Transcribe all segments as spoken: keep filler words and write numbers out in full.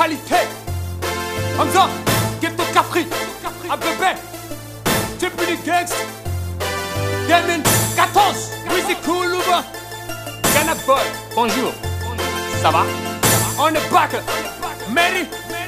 qualité. Hamza, Ghetto Capri, A B B, Deputy Gangs, deux mille quatorze, Wizzy Koulouba, Ghana Boy, bonjour, ça va? On est back, Mary,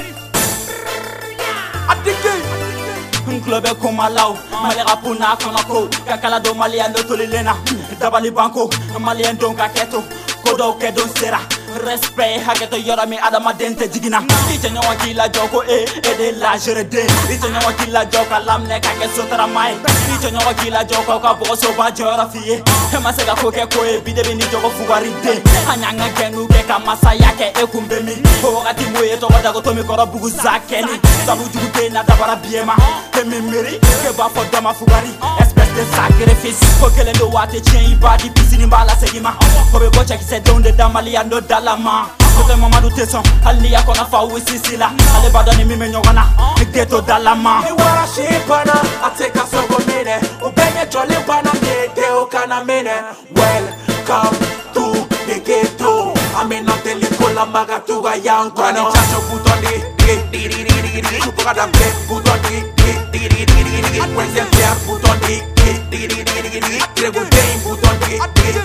un club comme Malaw, Malera Puna, Konako, Kakala do Malien de Tolilena, Tabali Banco, Malien don Kaketo, Kodo Kedo Sera. Respect, hageto yorami adama dente jigina. Ite nyawa kila joko e e de la jerede. Ite nyawa kila joka lamne kake sotara mai. Ite nyawa kila joko ka boso ba jora fie. Hema sega koke ko e bide bini joko fugari de. Anyanga genu ke kamasa yake e kumbemi. Ho wakati moye to wada go to mi koro bugu zakeni. Sabu jugu de na dabara biema. Hemi miri ke ba fo dama fugari. Espèce de sacrifice. Ko kele ndo wate chen ibadi pisini mbala segima. Ko be go check se donde damali ando dala lama Kote Mamadou Tesson Ali ya kona fa wisi sila Ale badani mime nyogana Ghetto dalama Mi wara shipana Ateka sogo mine Ubenye joli bana Miete ukana mine Welcome to the ghetto Amena teliko la maga tuga yang Kwani chacho butondi Chupagada mpe butondi Wenze fier butondi Tregu dame butondi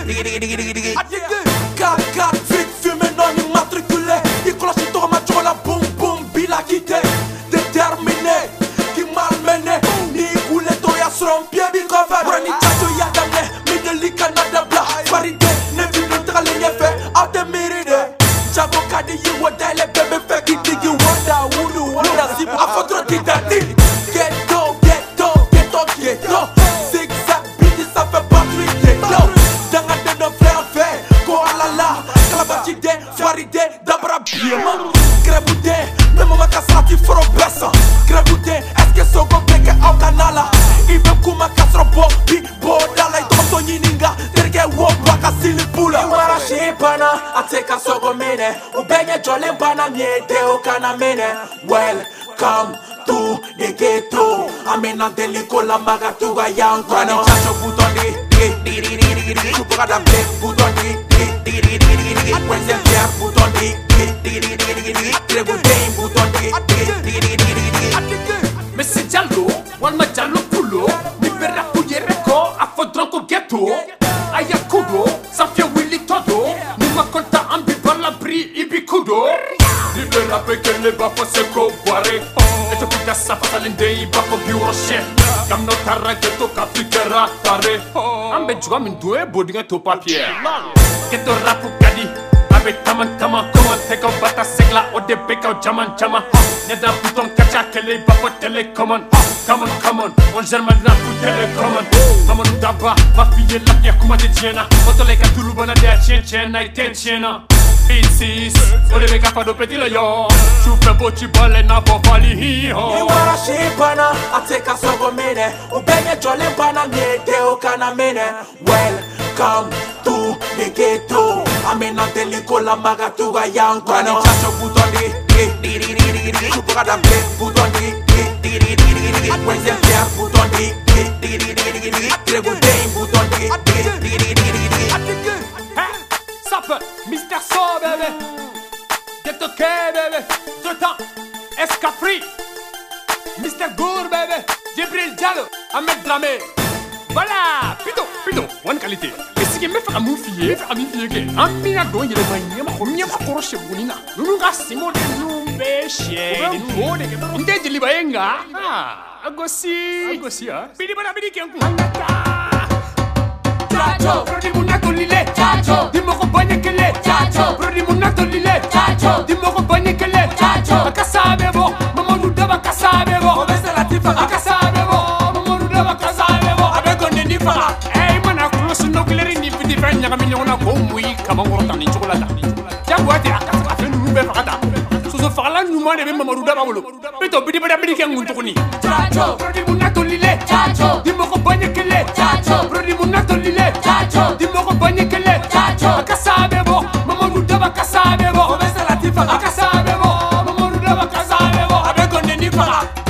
Kat kat fit fume non immatriculé Il cloche il tombe à la boum boum Bila quitté Déterminé Qui malmené Ni goulé toya sur un pied bi cover Brani chacho ya damne Mi delika nada bla Faride Ne vi no trale nye fe Out the miride Chago kadi yi wadele bebe fe Ki digi wada wudu wada Zibu afotro ti dadi Ghetto ghetto ghetto ghetto Zigzag biti ça fait batterie ghetto Danga de no frère fait Koalala Kalabachide Faride Dabra biema Grebude Memo makasrati foro besa Grebude Eske sogo beke au kanala Ibe kuma kasro bo Bi bo dala Itonto nyininga Terge wo baka sili pula Iwara shipana Ateka sogo mine Ubenye jole bana Miete ukana mine Welcome to the ghetto Amena deliko la maga tuga yang Kwani chacho butondi Chupagada mpe butondi Wenze fier butondi Tregu dame butondi Messi Diallo, Walma Diallo Pulo, Libera Puyereko, Afodronko Ghetto, Ayakudo, Safia Willy Todo, Numa Konta Ambi Balabri Ibikudo, Libera Pekele Bafo Seko Boare, Eto Pita Safatalinde Ibafo Biroche, Gamno Tara Ghetto Kapikera Tare, Ambe Juamin Due Bodinga to papier, Ghetto Rapu Kadi. Abe taman taman Comment take out bata segla Ode beka jaman jaman Neda bouton kacha kele Bafo telecommand Come on come on On german na pou telecommand Maman daba Ma fille la ya kuma de tiena Otole ka tulu bana de chen chen na iten chena Pieces Ode beka fado petit lo yo Chupe bochi bale na bo fali hi ho Iwara shipana Ateka sogo mine Ubenye jole bana Miete ukana mine Welcome to the ghetto Amena teliko la maga tuga yang Kwani chacho butondi Chupagada mpe butondi Wenze fier butondi Tregu dame butondi Sape, mister So bébé Ghetto K bébé Totan, Escafri mister Gour bébé Jibril Diallo, Ahmed Dramé. Voilà, putain, putain, bonne qualité. Et si je me fais un moufier, un moufier qui est un mina don, il est magnifique, ma première fois chez Bounina. Nous nous gassons de nous pêcher, de nous voler. On t'aide de l'Ibayenga. Ah, agossi, agossi, hein. Bidi bana bidi qui est un coup. Chacho, produit mon atolile. Chacho, dis-moi qu'on bonne qu'elle est. Chacho, produit mon atolile. Chacho, dis-moi qu'on bonne qu'elle est. Chacho, akasabe bo, maman nous daba akasabe bo. On va se la tifa, akasabe bo, maman nous daba akasabe bo. Hey mana close no clearing ni piti fanya kami nyona komui kama ngorota ni chocolate jago ati akasa fe nu be fakata so so fala nu ma de be mamaru da bawlo pito bidi bada bidi ken nguntu ni chacho prodi munato lile chacho di moko banye kele chacho prodi munato lile chacho di moko banye kele chacho akasa bebo mamaru da bakasa bebo obesa latifa akasa bebo mamaru da bakasa bebo abe konde ni fala